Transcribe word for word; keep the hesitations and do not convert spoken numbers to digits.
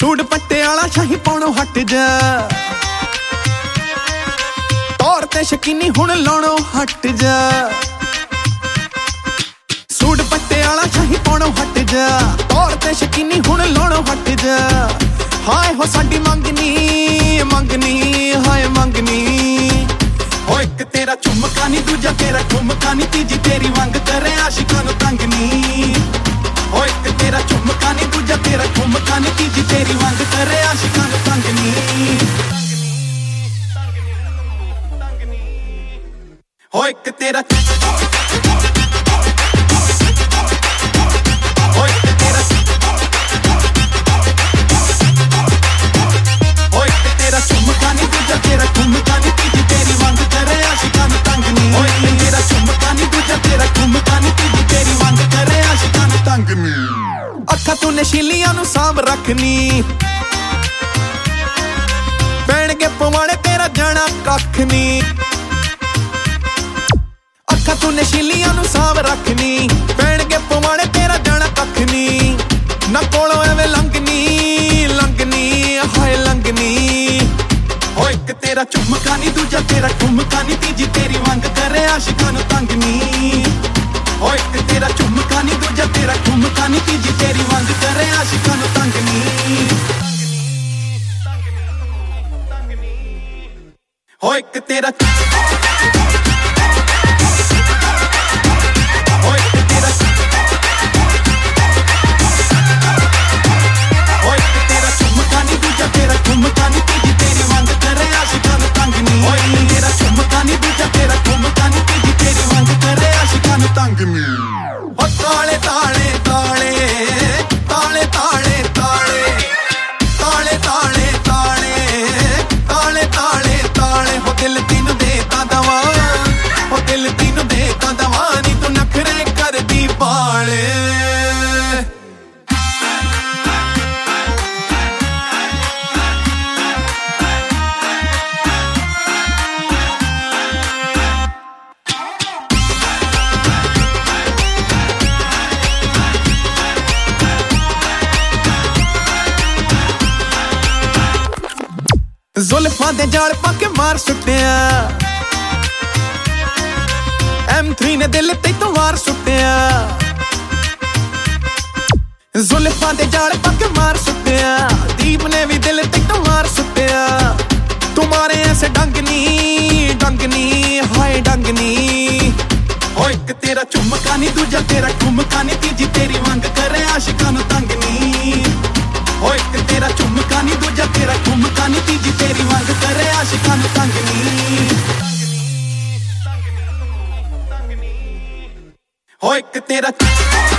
suit ਪੱਟੇ ਵਾਲਾ ਸ਼ਾਹੀ ਪਾਉਣੋਂ ਹਟ ਜਾ ਤੌਰ ਤੇ ਸ਼ਕੀਨੀ ਹੁਣ ਲਾਉਣੋਂ ਹਟ ਜਾ ਸੂਟ ਪੱਟੇ ਵਾਲਾ ਸ਼ਾਹੀ ਪਾਉਣੋਂ ਹਟ ਜਾ ਤੌਰ ਤੇ ਸ਼ਕੀਨੀ ਹੁਣ ਲਾਉਣੋਂ ਹਟ ਜਾ ਹਾਏ ਹੋ ਸਾਡੀ ਮੰਗਨੀ ਮੰਗਨੀ ਹਾਏ ਮੰਗਨੀ ਹੋ ਇੱਕ ਤੇਰਾ ਝੁਮਕਾ ਨੀ ਦੂਜਾ ਤੇਰਾ ਠੁਮਕਾ ਨੀ ਤੀਜੀ ਤੇਰੀ ਵੰਗ ਕਰੇ ਆਸ਼ਿਕਾਂ ਨੂੰ ਤੰਗ ਨੀ ਹੋ ਇੱਕ ਤੇਰਾ ਝੁਮਕਾ ਨੀ ਦੂਜਾ ਤੇਰਾ ਠੁਮਕਾ ਨੀ ਤੀਜੀ ਤੇਰੀ ਵੰਗ ਕਰੇ ਆਸ਼ਿਕਾਂ ਨੂੰ ਤੰਗ ਨੀ ਹੋ ਇੱਕ ਤੇਰਾ ਝੁਮਕਾ ਨੀ ਦੂਜਾ ਤੇਰਾ ਠੁਮਕਾ ਨੀ ਤੀਜੀ ਤੇਰੀ ਵੰਗ ਕਰੇ ਆਸ਼ਿਕਾਂ ਨੂੰ ਤੰਗ ਨੀ ਓਏ ਤੇਰਾ ਝੁਮਕਾ ਨੀ ਦੂਜਾ ਤੇਰਾ ਠੁਮਕਾ ਨੀ ਤੀਜੀ ਤੇਰੀ ਵੰਗ ਕਰੇ ਆਸ਼ਿਕਾਂ ਨੂੰ ਤੰਗ ਨੀ ਅੱਖਾਂ ਤੂੰ ਨਸ਼ੀਲੀਆਂ ਨੂੰ ਸਾਂਭ ਰੱਖਨੀ ਪੈਣਗੇ ਪਵਾੜੇ ਤੇਰਾ ਜਾਣਾ ਕੱਖ ਨੀ ਅੱਖਾਂ ਤੂੰ ਨਸ਼ੀਲੀਆਂ ਨੂੰ ਸਾਂਭ ਰੱਖਨੀ ਪੈਣਗੇ ਪਵਾੜੇ ਤੇਰਾ ਜਾਣਾ ਕੱਖ ਨੀ ਨਾ ਕੋਲੋਂ ਐਵੇਂ ਲੰਘਨੀ ਲੰਘਨੀ ਹਾਏ ਲੰਘਨੀ ਹੋ ਇੱਕ ਤੇਰਾ ਝੁਮਕਾ ਨੀ ਦੂਜਾ ਤੇਰਾ ਠੁਮਕਾ ਨੀ ਤੀਜੀ ਤੇਰੀ ਵੰਗ ਕਰੇ ਆਸ਼ਿਕਾਂ ਨੂੰ ਤੰਗ ਨੀ ਹੋ ਇੱਕ ਤੇਰਾ ਝੁਮਕਾ ਨੀ ਦੂਜਾ ਤੇਰਾ ਠੁਮਕਾ ਨੀ ਤੀਜੀ ਤੇਰੀ ਵੰਗ ਕਰੇ ਆਸ਼ਿਕਾਂ ਨੂੰ ਤੰਗ ਨੀ ਹੋ ਇੱਕ ਤੇਰਾ ਝੁਮਕਾ ਨੀ ਤੀਜੀ ਤੇਰੀ ਵੰਗ ਕਰੇ ਆਸ਼ਿਕਾਂ ਨੂੰ ਤੰਗ ਨੀ ਓਏ ਤੇਰਾ ਝੁਮਕਾ ਨੀ ਦੂਜਾ ਤੇਰਾ ਠੁਮਕਾ ਨੀ ਤੀਜੀ ਤੇਰੀ ਵੰਗ ਕਰੇ ਆਸ਼ਿਕਾਂ ਨੂੰ ਤੰਗ ਨੀ ਓ ਤਾਲੇ ਤਾਲੇ ਤਾਲੇ ਤਾਲੇ ਤਾਲੇ ਤਾਲੇ ਤਾਲੇ ਤਾਲੇ ਤਾਲੇ ਤਾਲੇ ਤਾਲੇ ਤਾਲੇ ਹੋ ਦਿਲ ਤੈਨੂੰ ਦੇ ਤਾ ਦਵਾ ਹੋ ਦਿਲ ਤੈਨੂੰ ਦੇ ਤਾ ਦਵਾ ਨੀ ਤੂੰ ਨਖਰੇ ਕਰਦੀ ਬਾਲੇ ਜ਼ੁਲਫਾਂ ਦੇ ਜਾਲ ਪਾ ਕੇ ਮਾਰ ਸੁੱਟਿਆ ਐਮ ਥ੍ਰੀ ਨੇ ਦਿਲ ਤੇ ਤੋਂ ਵਾਰ ਸੁੱਟਿਆ ਜ਼ੁਲਫਾਂ ਦੇ ਜਾਲ ਪਾ ਕੇ ਮਾਰ ਸੁੱਟਿਆ ਦੀਪ ਨੇ ਵੀ ਦਿਲ ਤੇ ਤੋਂ ਵਾਰ ਸੁੱਟਿਆ ਤੁਮਾਰੇ ਐਸੇ ਡੰਗਨੀ ਡੰਗਨੀ ਹਾਏ ਡੰਗਨੀ ਹੋ ਇੱਕ ਤੇਰਾ ਝੁਮਕਾ ਨੀ ਦੂਜਾ ਤੇਰਾ ਠੁਮਕਾ ਨੀ ਤੀਜੀ ਤੇਰੀ ਵੰਗ ਕਰੇ ਆਸ਼ਿਕਾਂ ਨੂੰ ਤੰਗ ਨੀ ਹੋ ਇੱਕ ਤੇਰਾ ਝੁਮਕਾ ਨੀ ਦੂਜਾ ਤੇਰਾ ਠੁਮਕਾ ਨੀ ਤੀਜੀ ਤੇਰੀ ਵੰਗ ਕਰੇ ਆਸ਼ਿਕਾਂ ਨੂੰ ਤੰਗ ਨੀ ਹੋ ਇੱਕ ਤੇਰਾ